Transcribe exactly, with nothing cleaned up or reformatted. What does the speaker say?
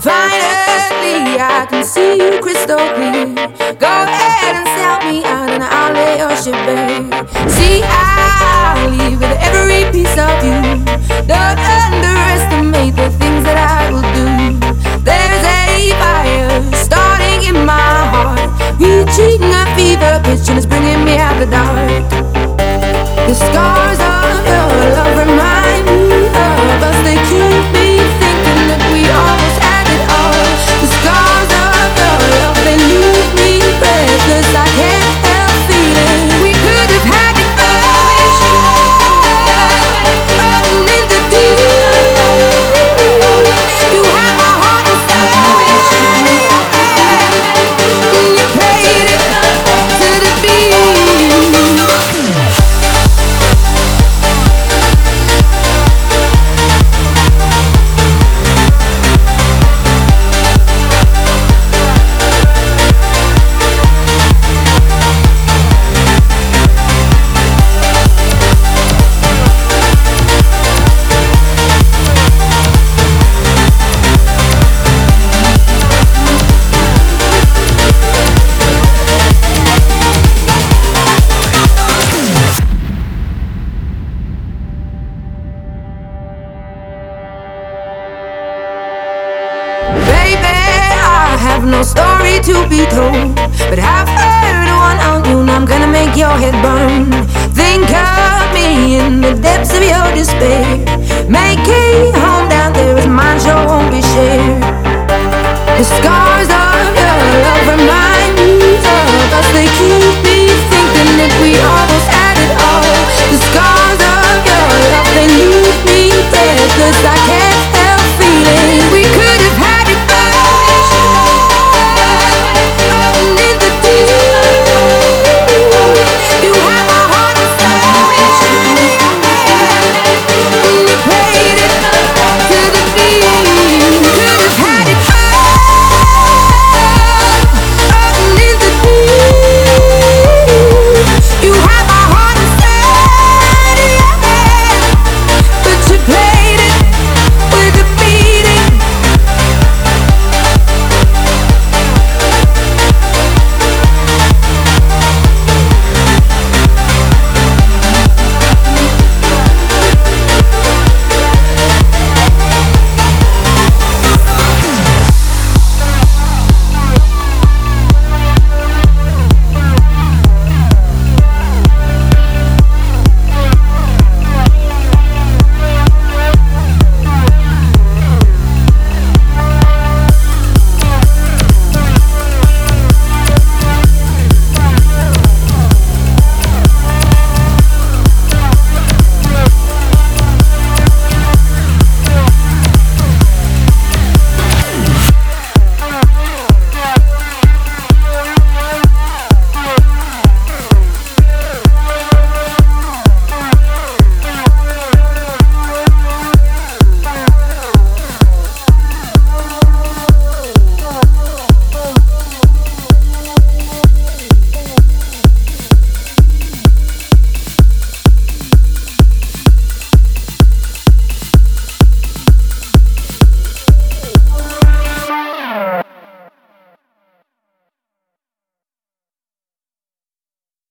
Finally, I can see you crystal clear. Go ahead and sell me out and I'll lay your shit bare. See, I'll leave with every piece of you. Don't underestimate the things that I will do. There's a fire starting in my heart, reaching a fever pitch and it's bringing me out the dark. The scars of your love remind me of us. They keep me thinking that we almost had it all. The scars of your love, they leave me breathless. I can't help feeling we could have had it all. Floating in the deep, you had my heart inside, and you played it to the beat. No story to be told, but I've heard one on you, and I'm gonna make your head burn. Think of me in the depths of your despair. Make